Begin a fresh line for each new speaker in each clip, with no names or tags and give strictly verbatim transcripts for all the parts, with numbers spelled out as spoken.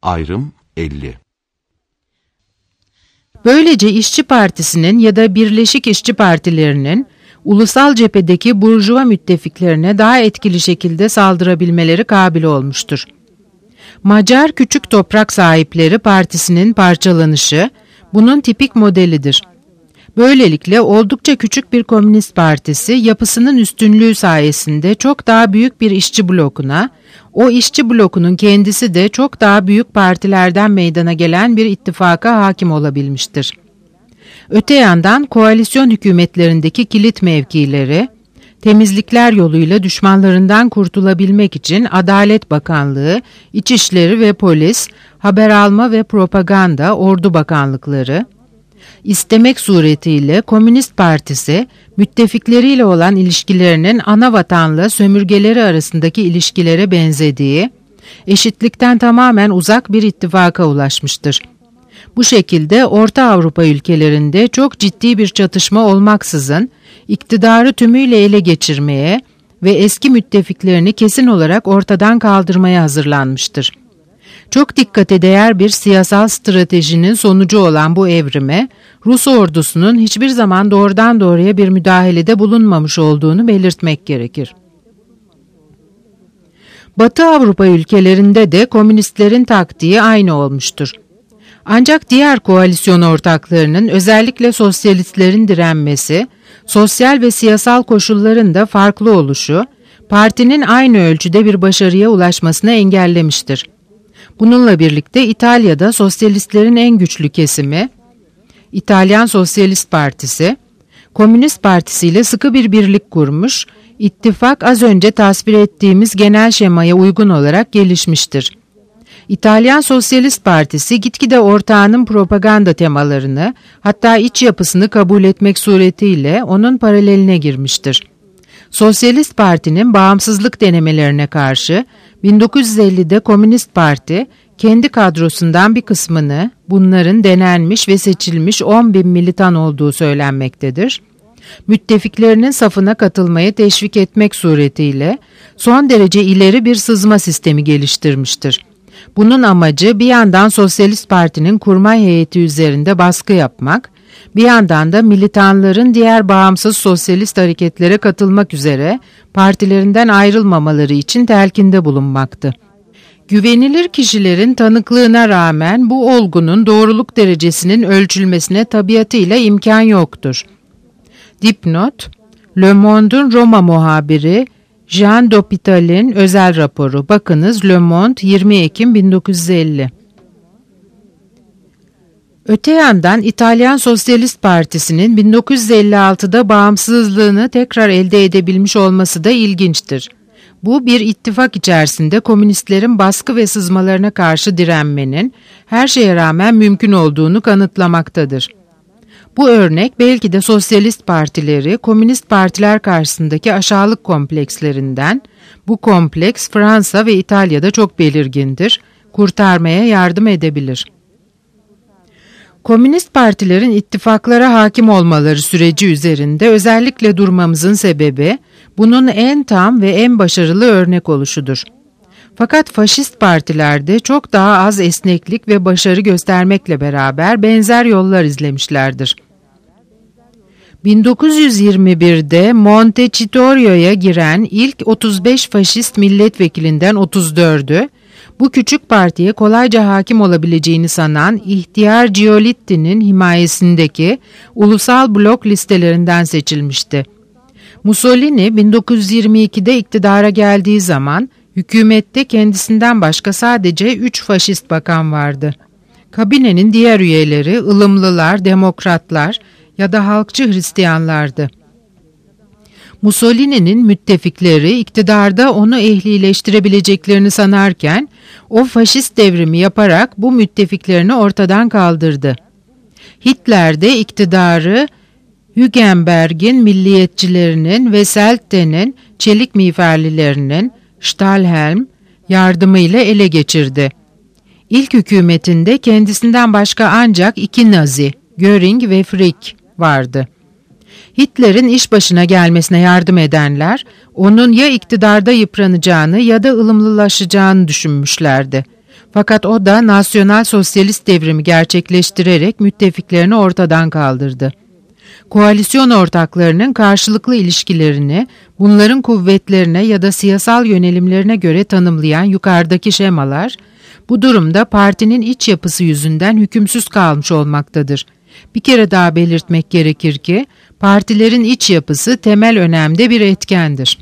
Ayrım elli.
Böylece İşçi Partisi'nin ya da Birleşik İşçi Partilerinin ulusal cephedeki burjuva müttefiklerine daha etkili şekilde saldırabilmeleri kabil olmuştur. Macar Küçük Toprak Sahipleri Partisi'nin parçalanışı bunun tipik modelidir. Böylelikle oldukça küçük bir komünist partisi yapısının üstünlüğü sayesinde çok daha büyük bir işçi blokuna, o işçi blokunun kendisi de çok daha büyük partilerden meydana gelen bir ittifaka hakim olabilmiştir. Öte yandan koalisyon hükümetlerindeki kilit mevkileri, temizlikler yoluyla düşmanlarından kurtulabilmek için Adalet Bakanlığı, İçişleri ve Polis, Haber Alma ve Propaganda, Ordu Bakanlıkları, İstemek suretiyle Komünist Partisi, müttefikleriyle olan ilişkilerinin ana vatanla sömürgeleri arasındaki ilişkilere benzediği, eşitlikten tamamen uzak bir ittifaka ulaşmıştır. Bu şekilde Orta Avrupa ülkelerinde çok ciddi bir çatışma olmaksızın, iktidarı tümüyle ele geçirmeye ve eski müttefiklerini kesin olarak ortadan kaldırmaya hazırlanmıştır. Çok dikkate değer bir siyasal stratejinin sonucu olan bu evrime, Rus ordusunun hiçbir zaman doğrudan doğruya bir müdahalede bulunmamış olduğunu belirtmek gerekir. Batı Avrupa ülkelerinde de komünistlerin taktiği aynı olmuştur. Ancak diğer koalisyon ortaklarının, özellikle sosyalistlerin direnmesi, sosyal ve siyasal koşulların da farklı oluşu, partinin aynı ölçüde bir başarıya ulaşmasını engellemiştir. Bununla birlikte İtalya'da sosyalistlerin en güçlü kesimi, İtalyan Sosyalist Partisi, Komünist Partisi ile sıkı bir birlik kurmuş, ittifak az önce tasvir ettiğimiz genel şemaya uygun olarak gelişmiştir. İtalyan Sosyalist Partisi gitgide ortağının propaganda temalarını, hatta iç yapısını kabul etmek suretiyle onun paraleline girmiştir. Sosyalist Parti'nin bağımsızlık denemelerine karşı bin dokuz yüz ellide Komünist Parti kendi kadrosundan bir kısmını, bunların denenmiş ve seçilmiş on bin militan olduğu söylenmektedir, müttefiklerinin safına katılmaya teşvik etmek suretiyle son derece ileri bir sızma sistemi geliştirmiştir. Bunun amacı bir yandan Sosyalist Parti'nin kurmay heyeti üzerinde baskı yapmak, bir yandan da militanların diğer bağımsız sosyalist hareketlere katılmak üzere partilerinden ayrılmamaları için telkinde bulunmaktı. Güvenilir kişilerin tanıklığına rağmen bu olgunun doğruluk derecesinin ölçülmesine tabiatıyla imkan yoktur. Dipnot, Le Monde'un Roma muhabiri Jean d'Hôpital'in özel raporu. Bakınız Le Monde yirmi Ekim bin dokuz yüz elli. Öte yandan İtalyan Sosyalist Partisi'nin bin dokuz yüz elli altıda bağımsızlığını tekrar elde edebilmiş olması da ilginçtir. Bu bir ittifak içerisinde komünistlerin baskı ve sızmalarına karşı direnmenin her şeye rağmen mümkün olduğunu kanıtlamaktadır. Bu örnek belki de sosyalist partileri komünist partiler karşısındaki aşağılık komplekslerinden, bu kompleks Fransa ve İtalya'da çok belirgindir, kurtarmaya yardım edebilir. Komünist partilerin ittifaklara hakim olmaları süreci üzerinde özellikle durmamızın sebebi, bunun en tam ve en başarılı örnek oluşudur. Fakat faşist partilerde çok daha az esneklik ve başarı göstermekle beraber benzer yollar izlemişlerdir. bin dokuz yüz yirmi birde Montecito'ya giren ilk otuz beş faşist milletvekilinden otuz dördü, bu küçük partiye kolayca hakim olabileceğini sanan ihtiyar Giolitti'nin himayesindeki ulusal blok listelerinden seçilmişti. Mussolini bin dokuz yüz yirmi ikide iktidara geldiği zaman hükümette kendisinden başka sadece üç faşist bakan vardı. Kabinenin diğer üyeleri ılımlılar, demokratlar ya da halkçı Hristiyanlardı. Mussolini'nin müttefikleri iktidarda onu ehlileştirebileceklerini sanarken o faşist devrimi yaparak bu müttefiklerini ortadan kaldırdı. Hitler de iktidarı Hügenberg'in milliyetçilerinin ve Selte'nin çelik miğferlilerinin Stahlhelm yardımıyla ele geçirdi. İlk hükümetinde kendisinden başka ancak iki Nazi, Göring ve Frick vardı. Hitler'in iş başına gelmesine yardım edenler, onun ya iktidarda yıpranacağını ya da ılımlılaşacağını düşünmüşlerdi. Fakat o da nasyonal sosyalist devrimi gerçekleştirerek müttefiklerini ortadan kaldırdı. Koalisyon ortaklarının karşılıklı ilişkilerini bunların kuvvetlerine ya da siyasal yönelimlerine göre tanımlayan yukarıdaki şemalar, bu durumda partinin iç yapısı yüzünden hükümsüz kalmış olmaktadır. Bir kere daha belirtmek gerekir ki, partilerin iç yapısı temel önemde bir etkendir.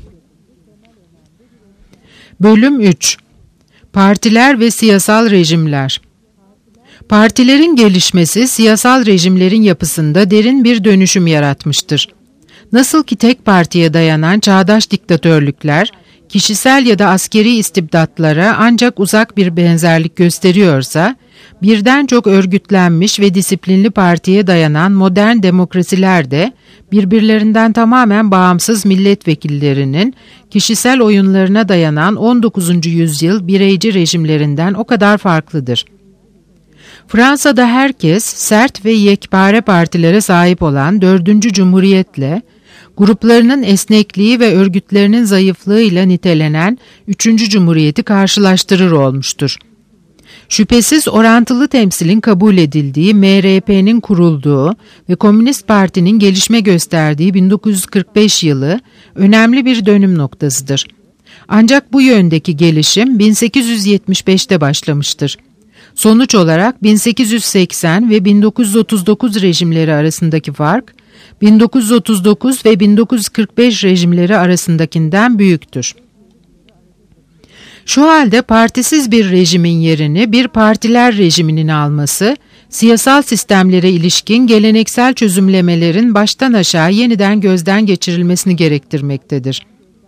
Bölüm üç. Partiler ve siyasal rejimler. Partilerin gelişmesi siyasal rejimlerin yapısında derin bir dönüşüm yaratmıştır. Nasıl ki tek partiye dayanan çağdaş diktatörlükler, kişisel ya da askeri istibdatlara ancak uzak bir benzerlik gösteriyorsa, birden çok örgütlenmiş ve disiplinli partiye dayanan modern demokrasiler de birbirlerinden tamamen bağımsız milletvekillerinin kişisel oyunlarına dayanan on dokuzuncu yüzyıl bireyci rejimlerinden o kadar farklıdır. Fransa'da herkes sert ve yekpare partilere sahip olan dördüncü Cumhuriyet'le, gruplarının esnekliği ve örgütlerinin zayıflığıyla nitelenen üçüncü Cumhuriyet'i karşılaştırır olmuştur. Şüphesiz orantılı temsilin kabul edildiği, M R P'nin kurulduğu ve Komünist Parti'nin gelişme gösterdiği bin dokuz yüz kırk beş yılı önemli bir dönüm noktasıdır. Ancak bu yöndeki gelişim bin sekiz yüz yetmiş beşte başlamıştır. Sonuç olarak bin sekiz yüz seksen ve bin dokuz yüz otuz dokuz rejimleri arasındaki fark, bin dokuz yüz otuz dokuz ve bin dokuz yüz kırk beş rejimleri arasındakinden büyüktür. Şu halde partisiz bir rejimin yerini bir partiler rejiminin alması, siyasal sistemlere ilişkin geleneksel çözümlemelerin baştan aşağı yeniden gözden geçirilmesini gerektirmektedir.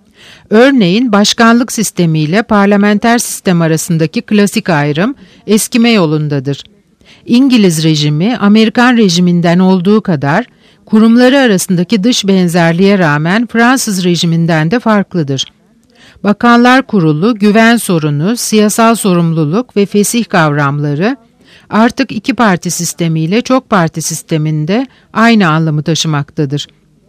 Örneğin başkanlık sistemiyle parlamenter sistem arasındaki klasik ayrım eskime yolundadır. İngiliz rejimi, Amerikan rejiminden olduğu kadar, kurumları arasındaki dış benzerliğe rağmen Fransız rejiminden de farklıdır. Bakanlar Kurulu, güven sorunu, siyasal sorumluluk ve fesih kavramları artık iki parti sistemiyle çok parti sisteminde aynı anlamı taşımaktadır.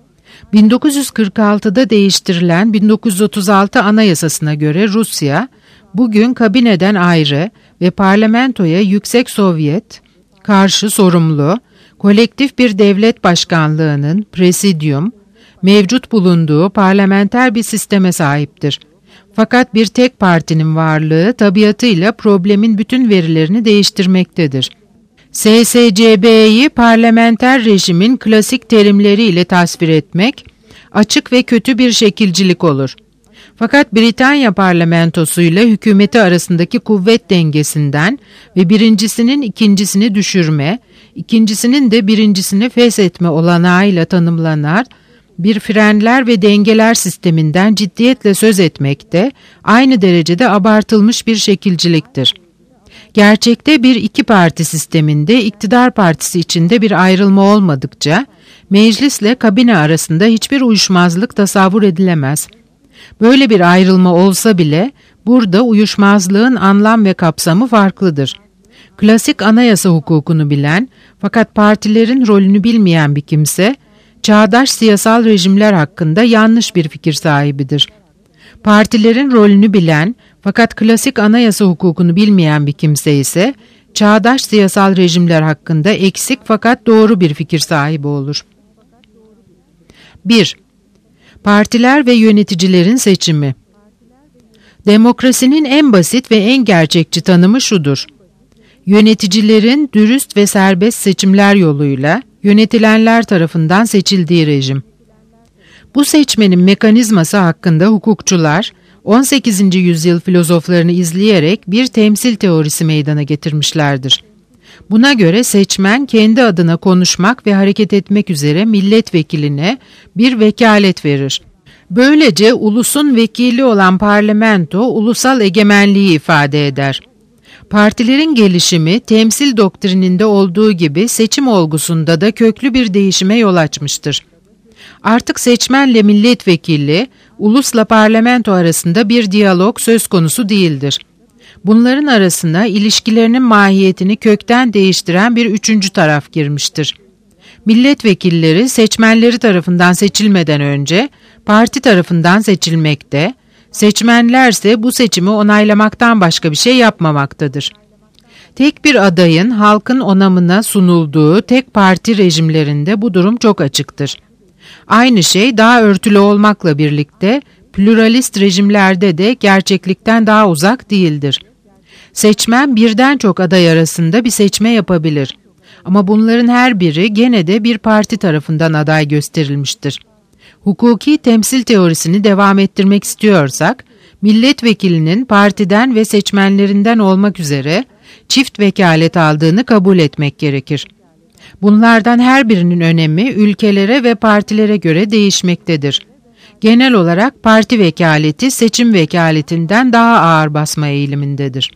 bin dokuz yüz kırk altıda değiştirilen bin dokuz yüz otuz altı Anayasasına göre Rusya, bugün kabineden ayrı ve parlamentoya Yüksek Sovyet karşı sorumlu, kolektif bir devlet başkanlığının, presidium, mevcut bulunduğu parlamenter bir sisteme sahiptir. Fakat bir tek partinin varlığı tabiatıyla problemin bütün verilerini değiştirmektedir. S S C B'yi parlamenter rejimin klasik terimleriyle tasvir etmek, açık ve kötü bir şekilcilik olur. Fakat Britanya parlamentosuyla hükümeti arasındaki kuvvet dengesinden ve birincisinin ikincisini düşürme, ikincisinin de birincisini feshetme olanağıyla tanımlanan bir frenler ve dengeler sisteminden ciddiyetle söz etmekte aynı derecede abartılmış bir şekilciliktir. Gerçekte bir iki parti sisteminde iktidar partisi içinde bir ayrılma olmadıkça, meclisle kabine arasında hiçbir uyuşmazlık tasavvur edilemez. Böyle bir ayrılma olsa bile, burada uyuşmazlığın anlam ve kapsamı farklıdır. Klasik anayasa hukukunu bilen, fakat partilerin rolünü bilmeyen bir kimse, çağdaş siyasal rejimler hakkında yanlış bir fikir sahibidir. Partilerin rolünü bilen, fakat klasik anayasa hukukunu bilmeyen bir kimse ise, çağdaş siyasal rejimler hakkında eksik fakat doğru bir fikir sahibi olur. bir. Partiler ve yöneticilerin seçimi. Demokrasinin en basit ve en gerçekçi tanımı şudur: yöneticilerin dürüst ve serbest seçimler yoluyla yönetilenler tarafından seçildiği rejim. Bu seçmenin mekanizması hakkında hukukçular, on sekizinci yüzyıl filozoflarını izleyerek bir temsil teorisi meydana getirmişlerdir. Buna göre seçmen kendi adına konuşmak ve hareket etmek üzere milletvekiline bir vekalet verir. Böylece ulusun vekili olan parlamento ulusal egemenliği ifade eder. Partilerin gelişimi temsil doktrininde olduğu gibi seçim olgusunda da köklü bir değişime yol açmıştır. Artık seçmenle milletvekili, ulusla parlamento arasında bir diyalog söz konusu değildir. Bunların arasına ilişkilerinin mahiyetini kökten değiştiren bir üçüncü taraf girmiştir. Milletvekilleri seçmenleri tarafından seçilmeden önce parti tarafından seçilmekte, seçmenlerse bu seçimi onaylamaktan başka bir şey yapmamaktadır. Tek bir adayın halkın onamına sunulduğu tek parti rejimlerinde bu durum çok açıktır. Aynı şey daha örtülü olmakla birlikte pluralist rejimlerde de gerçeklikten daha uzak değildir. Seçmen birden çok aday arasında bir seçme yapabilir. Ama bunların her biri gene de bir parti tarafından aday gösterilmiştir. Hukuki temsil teorisini devam ettirmek istiyorsak, milletvekilinin partiden ve seçmenlerinden olmak üzere çift vekalet aldığını kabul etmek gerekir. Bunlardan her birinin önemi ülkelere ve partilere göre değişmektedir. Genel olarak parti vekaleti seçim vekaletinden daha ağır basma eğilimindedir.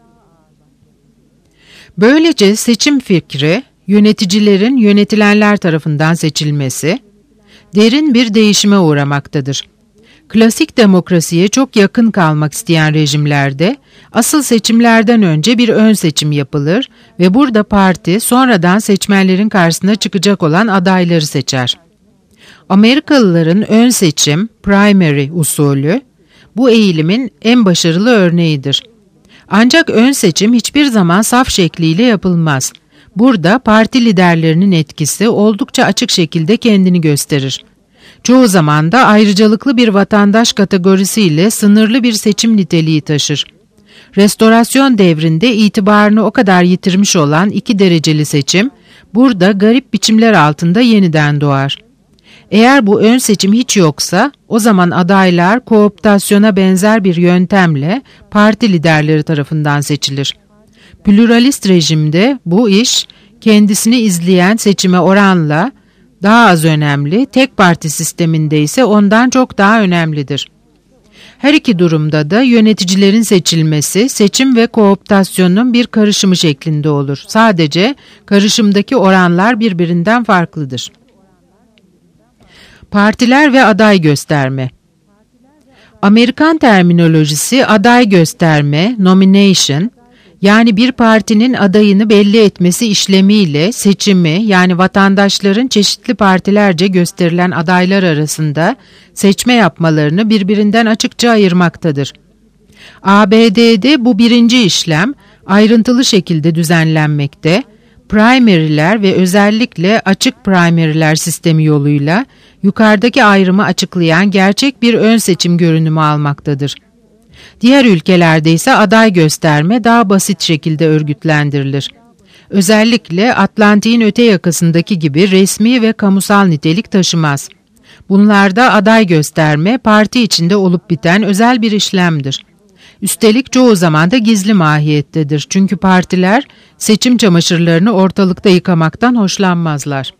Böylece seçim fikri, yöneticilerin yönetilenler tarafından seçilmesi, derin bir değişime uğramaktadır. Klasik demokrasiye çok yakın kalmak isteyen rejimlerde, asıl seçimlerden önce bir ön seçim yapılır ve burada parti sonradan seçmenlerin karşısına çıkacak olan adayları seçer. Amerikalıların ön seçim, primary usulü, bu eğilimin en başarılı örneğidir. Ancak ön seçim hiçbir zaman saf şekliyle yapılmaz. Burada parti liderlerinin etkisi oldukça açık şekilde kendini gösterir. Çoğu zaman da ayrıcalıklı bir vatandaş kategorisiyle sınırlı bir seçim niteliği taşır. Restorasyon devrinde itibarını o kadar yitirmiş olan iki dereceli seçim, burada garip biçimler altında yeniden doğar. Eğer bu ön seçim hiç yoksa, o zaman adaylar kooptasyona benzer bir yöntemle parti liderleri tarafından seçilir. Pluralist rejimde bu iş, kendisini izleyen seçime oranla daha az önemli, tek parti sisteminde ise ondan çok daha önemlidir. Her iki durumda da yöneticilerin seçilmesi, seçim ve kooptasyonun bir karışımı şeklinde olur. Sadece karışımdaki oranlar birbirinden farklıdır. Partiler ve aday gösterme. Amerikan terminolojisi aday gösterme, nomination, yani bir partinin adayını belli etmesi işlemiyle seçimi, yani vatandaşların çeşitli partilerce gösterilen adaylar arasında seçme yapmalarını birbirinden açıkça ayırmaktadır. A B D'de bu birinci işlem ayrıntılı şekilde düzenlenmekte, primary'ler ve özellikle açık primary'ler sistemi yoluyla yukarıdaki ayrımı açıklayan gerçek bir ön seçim görünümü almaktadır. Diğer ülkelerde ise aday gösterme daha basit şekilde örgütlendirilir. Özellikle Atlantik'in öte yakasındaki gibi resmi ve kamusal nitelik taşımaz. Bunlarda aday gösterme parti içinde olup biten özel bir işlemdir. Üstelik çoğu zaman da gizli mahiyettedir. Çünkü partiler seçim çamaşırlarını ortalıkta yıkamaktan hoşlanmazlar.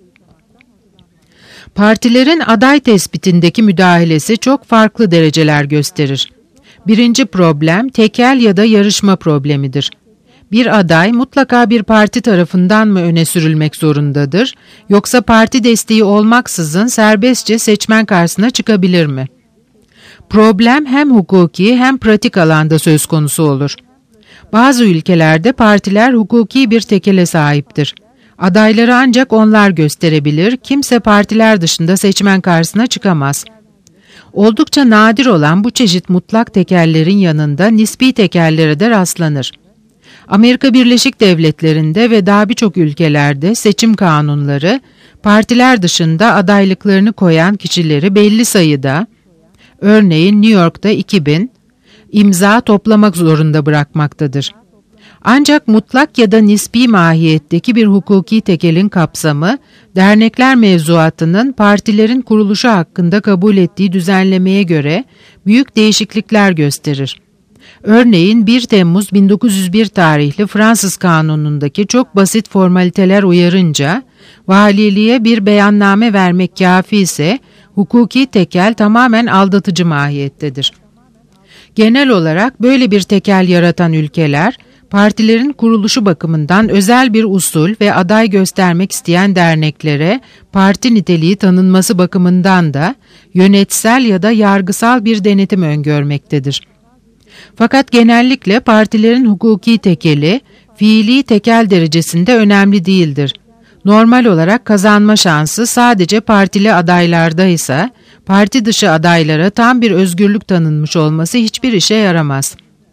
Partilerin aday tespitindeki müdahalesi çok farklı dereceler gösterir. Birinci problem tekel ya da yarışma problemidir. Bir aday mutlaka bir parti tarafından mı öne sürülmek zorundadır, yoksa parti desteği olmaksızın serbestçe seçmen karşısına çıkabilir mi? Problem hem hukuki hem pratik alanda söz konusu olur. Bazı ülkelerde partiler hukuki bir tekele sahiptir. Adayları ancak onlar gösterebilir, kimse partiler dışında seçmen karşısına çıkamaz. Oldukça nadir olan bu çeşit mutlak tekellerin yanında nispi tekellere de rastlanır. Amerika Birleşik Devletleri'nde ve daha birçok ülkelerde seçim kanunları, partiler dışında adaylıklarını koyan kişileri belli sayıda, örneğin New York'ta iki bin, imza toplamak zorunda bırakmaktadır. Ancak mutlak ya da nispi mahiyetteki bir hukuki tekelin kapsamı, dernekler mevzuatının partilerin kuruluşu hakkında kabul ettiği düzenlemeye göre büyük değişiklikler gösterir. Örneğin bir Temmuz bin dokuz yüz bir tarihli Fransız kanunundaki çok basit formaliteler uyarınca, valiliğe bir beyanname vermek kafi ise, hukuki tekel tamamen aldatıcı mahiyettedir. Genel olarak böyle bir tekel yaratan ülkeler, partilerin kuruluşu bakımından özel bir usul ve aday göstermek isteyen derneklere parti niteliği tanınması bakımından da yönetsel ya da yargısal bir denetim öngörmektedir. Fakat genellikle partilerin hukuki tekeli, fiili tekel derecesinde önemli değildir. Normal olarak kazanma şansı sadece partili adaylarda ise, parti dışı adaylara tam bir özgürlük tanınmış olması hiçbir işe yaramaz.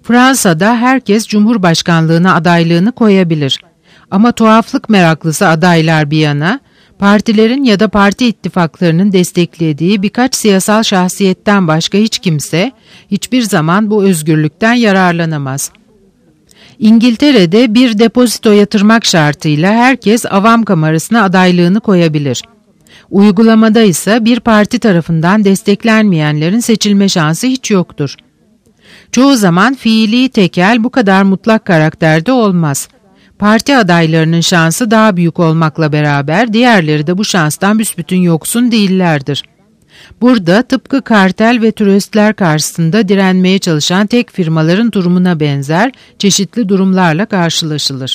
Fransa'da herkes Cumhurbaşkanlığına adaylığını koyabilir. Ama tuhaflık meraklısı adaylar bir yana, partilerin ya da parti ittifaklarının desteklediği birkaç siyasal şahsiyetten başka hiç kimse hiçbir zaman bu özgürlükten yararlanamaz. İngiltere'de bir depozito yatırmak şartıyla herkes avam kamerasına adaylığını koyabilir. Uygulamada ise bir parti tarafından desteklenmeyenlerin seçilme şansı hiç yoktur. Çoğu zaman fiili tekel bu kadar mutlak karakterde olmaz. Parti adaylarının şansı daha büyük olmakla beraber diğerleri de bu şanstan büsbütün yoksun değillerdir. Burada tıpkı kartel ve tröstler karşısında direnmeye çalışan tek firmaların durumuna benzer çeşitli durumlarla karşılaşılır.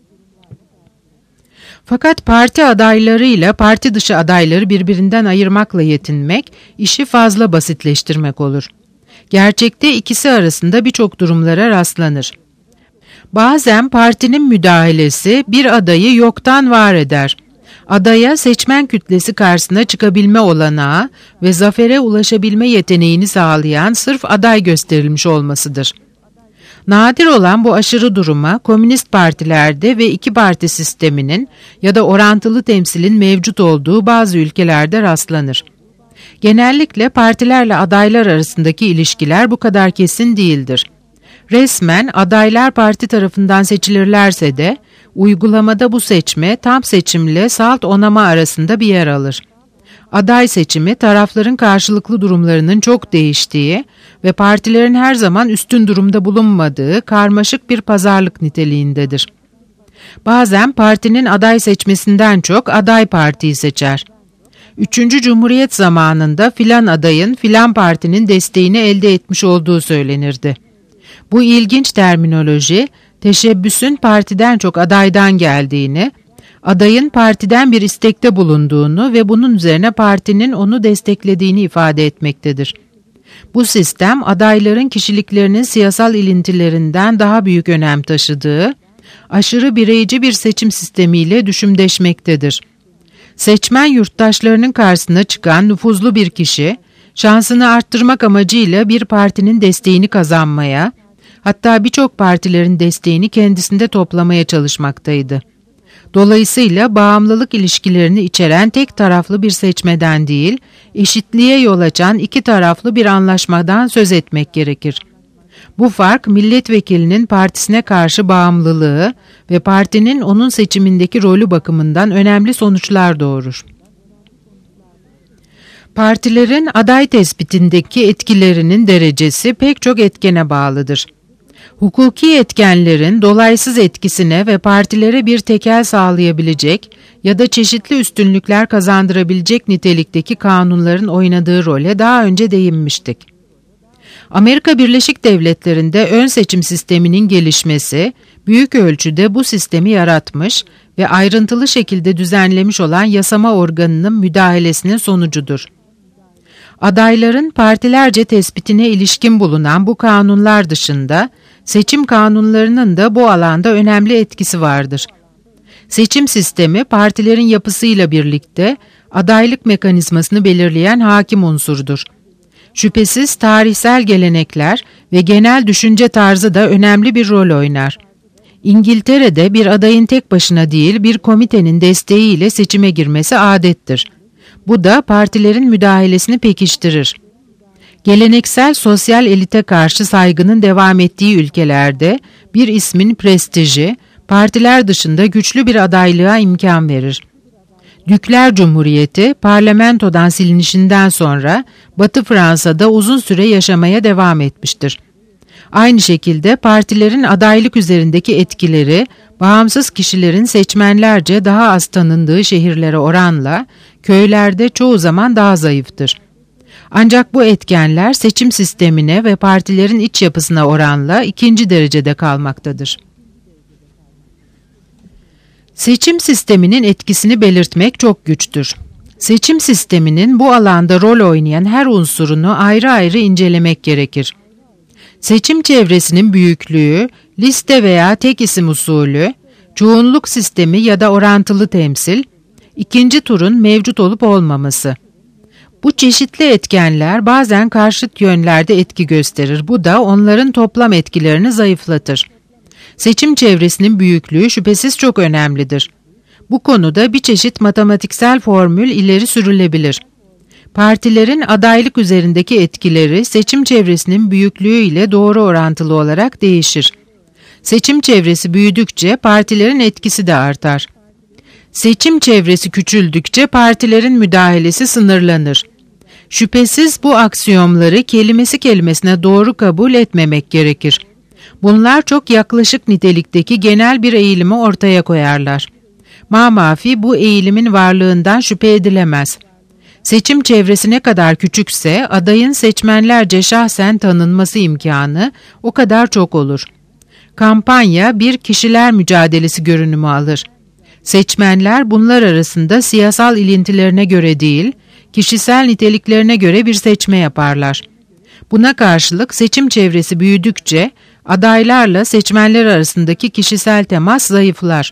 Fakat parti adaylarıyla parti dışı adayları birbirinden ayırmakla yetinmek işi fazla basitleştirmek olur. Gerçekte ikisi arasında birçok durumlara rastlanır. Bazen partinin müdahalesi bir adayı yoktan var eder. Adaya seçmen kütlesi karşısına çıkabilme olanağı ve zafere ulaşabilme yeteneğini sağlayan sırf aday gösterilmiş olmasıdır. Nadir olan bu aşırı duruma komünist partilerde ve iki parti sisteminin ya da orantılı temsilin mevcut olduğu bazı ülkelerde rastlanır. Genellikle partilerle adaylar arasındaki ilişkiler bu kadar kesin değildir. Resmen adaylar parti tarafından seçilirlerse de uygulamada bu seçme tam seçimle salt onama arasında bir yer alır. Aday seçimi tarafların karşılıklı durumlarının çok değiştiği ve partilerin her zaman üstün durumda bulunmadığı karmaşık bir pazarlık niteliğindedir. Bazen partinin aday seçmesinden çok aday partiyi seçer. Üçüncü Cumhuriyet zamanında filan adayın filan partinin desteğini elde etmiş olduğu söylenirdi. Bu ilginç terminoloji, teşebbüsün partiden çok adaydan geldiğini, adayın partiden bir istekte bulunduğunu ve bunun üzerine partinin onu desteklediğini ifade etmektedir. Bu sistem adayların kişiliklerinin siyasal ilintilerinden daha büyük önem taşıdığı, aşırı bireyci bir seçim sistemiyle düşümdeşmektedir. Seçmen yurttaşlarının karşısına çıkan nüfuzlu bir kişi, şansını arttırmak amacıyla bir partinin desteğini kazanmaya, hatta birçok partilerin desteğini kendisinde toplamaya çalışmaktaydı. Dolayısıyla bağımlılık ilişkilerini içeren tek taraflı bir seçmeden değil, eşitliğe yol açan iki taraflı bir anlaşmadan söz etmek gerekir. Bu fark milletvekilinin partisine karşı bağımlılığı ve partinin onun seçimindeki rolü bakımından önemli sonuçlar doğurur. Partilerin aday tespitindeki etkilerinin derecesi pek çok etkene bağlıdır. Hukuki etkenlerin dolaysız etkisine ve partilere bir tekel sağlayabilecek ya da çeşitli üstünlükler kazandırabilecek nitelikteki kanunların oynadığı role daha önce değinmiştik. Amerika Birleşik Devletleri'nde ön seçim sisteminin gelişmesi, büyük ölçüde bu sistemi yaratmış ve ayrıntılı şekilde düzenlemiş olan yasama organının müdahalesinin sonucudur. Adayların partilerce tespitine ilişkin bulunan bu kanunlar dışında, seçim kanunlarının da bu alanda önemli etkisi vardır. Seçim sistemi partilerin yapısıyla birlikte adaylık mekanizmasını belirleyen hakim unsurdur. Şüphesiz tarihsel gelenekler ve genel düşünce tarzı da önemli bir rol oynar. İngiltere'de bir adayın tek başına değil bir komitenin desteğiyle seçime girmesi adettir. Bu da partilerin müdahalesini pekiştirir. Geleneksel sosyal elite karşı saygının devam ettiği ülkelerde bir ismin prestiji, partiler dışında güçlü bir adaylığa imkan verir. Dükler Cumhuriyeti, parlamentodan silinişinden sonra Batı Fransa'da uzun süre yaşamaya devam etmiştir. Aynı şekilde partilerin adaylık üzerindeki etkileri, bağımsız kişilerin seçmenlerce daha az tanındığı şehirlere oranla, köylerde çoğu zaman daha zayıftır. Ancak bu etkenler seçim sistemine ve partilerin iç yapısına oranla ikinci derecede kalmaktadır. Seçim sisteminin etkisini belirtmek çok güçtür. Seçim sisteminin bu alanda rol oynayan her unsurunu ayrı ayrı incelemek gerekir. Seçim çevresinin büyüklüğü, liste veya tek isim usulü, çoğunluk sistemi ya da orantılı temsil, ikinci turun mevcut olup olmaması. Bu çeşitli etkenler bazen karşıt yönlerde etki gösterir. Bu da onların toplam etkilerini zayıflatır. Seçim çevresinin büyüklüğü şüphesiz çok önemlidir. Bu konuda bir çeşit matematiksel formül ileri sürülebilir. Partilerin adaylık üzerindeki etkileri seçim çevresinin büyüklüğü ile doğru orantılı olarak değişir. Seçim çevresi büyüdükçe partilerin etkisi de artar. Seçim çevresi küçüldükçe partilerin müdahalesi sınırlanır. Şüphesiz bu aksiyomları kelimesi kelimesine doğru kabul etmemek gerekir. Bunlar çok yaklaşık nitelikteki genel bir eğilimi ortaya koyarlar. Mamafi bu eğilimin varlığından şüphe edilemez. Seçim çevresi ne kadar küçükse adayın seçmenlerce şahsen tanınması imkanı o kadar çok olur. Kampanya bir kişiler mücadelesi görünümü alır. Seçmenler bunlar arasında siyasal ilintilerine göre değil, kişisel niteliklerine göre bir seçme yaparlar. Buna karşılık seçim çevresi büyüdükçe adaylarla seçmenler arasındaki kişisel temas zayıflar.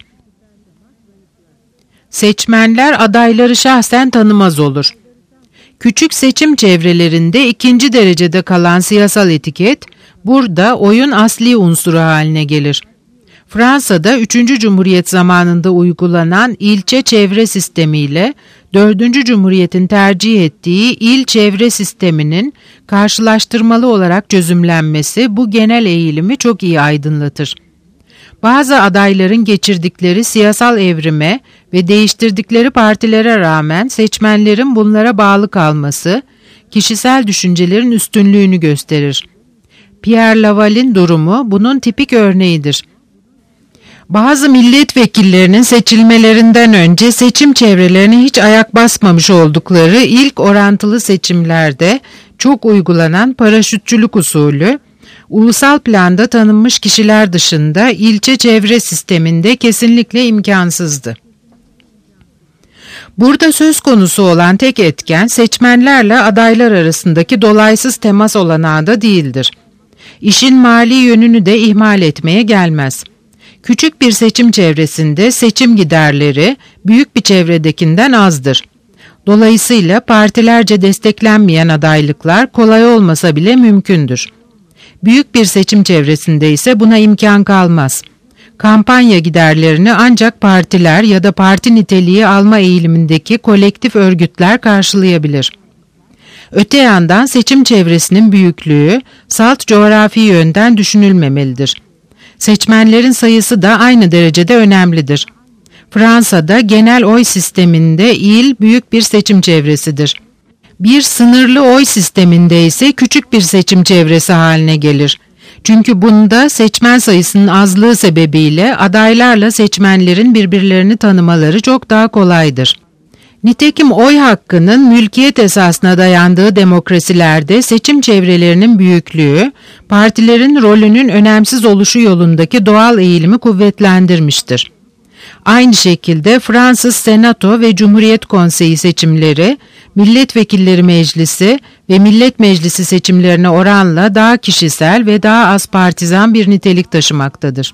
Seçmenler adayları şahsen tanımaz olur. Küçük seçim çevrelerinde ikinci derecede kalan siyasal etiket, burada oyun asli unsuru haline gelir. Fransa'da üçüncü Cumhuriyet zamanında uygulanan ilçe çevre sistemiyle dördüncü Cumhuriyet'in tercih ettiği il çevre sisteminin karşılaştırmalı olarak çözümlenmesi bu genel eğilimi çok iyi aydınlatır. Bazı adayların geçirdikleri siyasal evrime ve değiştirdikleri partilere rağmen seçmenlerin bunlara bağlı kalması, kişisel düşüncelerin üstünlüğünü gösterir. Pierre Laval'in durumu bunun tipik örneğidir. Bazı milletvekillerinin seçilmelerinden önce seçim çevrelerine hiç ayak basmamış oldukları ilk orantılı seçimlerde çok uygulanan paraşütçülük usulü, ulusal planda tanınmış kişiler dışında ilçe çevre sisteminde kesinlikle imkansızdı. Burada söz konusu olan tek etken seçmenlerle adaylar arasındaki dolaysız temas olanağı da değildir. İşin mali yönünü de ihmal etmeye gelmez. Küçük bir seçim çevresinde seçim giderleri büyük bir çevredekinden azdır. Dolayısıyla partilerce desteklenmeyen adaylıklar kolay olmasa bile mümkündür. Büyük bir seçim çevresinde ise buna imkan kalmaz. Kampanya giderlerini ancak partiler ya da parti niteliği alma eğilimindeki kolektif örgütler karşılayabilir. Öte yandan seçim çevresinin büyüklüğü salt coğrafi yönden düşünülmemelidir. Seçmenlerin sayısı da aynı derecede önemlidir. Fransa'da genel oy sisteminde il büyük bir seçim çevresidir. Bir sınırlı oy sisteminde ise küçük bir seçim çevresi haline gelir. Çünkü bunda seçmen sayısının azlığı sebebiyle adaylarla seçmenlerin birbirlerini tanımaları çok daha kolaydır. Nitekim oy hakkının mülkiyet esasına dayandığı demokrasilerde seçim çevrelerinin büyüklüğü, partilerin rolünün önemsiz oluşu yolundaki doğal eğilimi kuvvetlendirmiştir. Aynı şekilde Fransız Senato ve Cumhuriyet Konseyi seçimleri, Milletvekilleri Meclisi ve Millet Meclisi seçimlerine oranla daha kişisel ve daha az partizan bir nitelik taşımaktadır.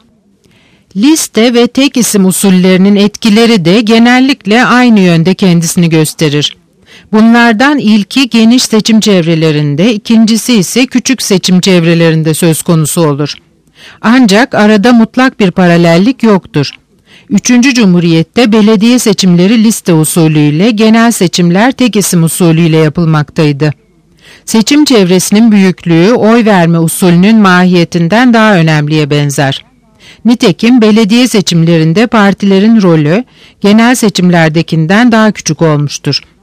Liste ve tek isim usullerinin etkileri de genellikle aynı yönde kendisini gösterir. Bunlardan ilki geniş seçim çevrelerinde, ikincisi ise küçük seçim çevrelerinde söz konusu olur. Ancak arada mutlak bir paralellik yoktur. Üçüncü Cumhuriyet'te belediye seçimleri liste usulüyle, genel seçimler tek isim usulüyle yapılmaktaydı. Seçim çevresinin büyüklüğü oy verme usulünün mahiyetinden daha önemliye benzer. Nitekim belediye seçimlerinde partilerin rolü genel seçimlerdekinden daha küçük olmuştur.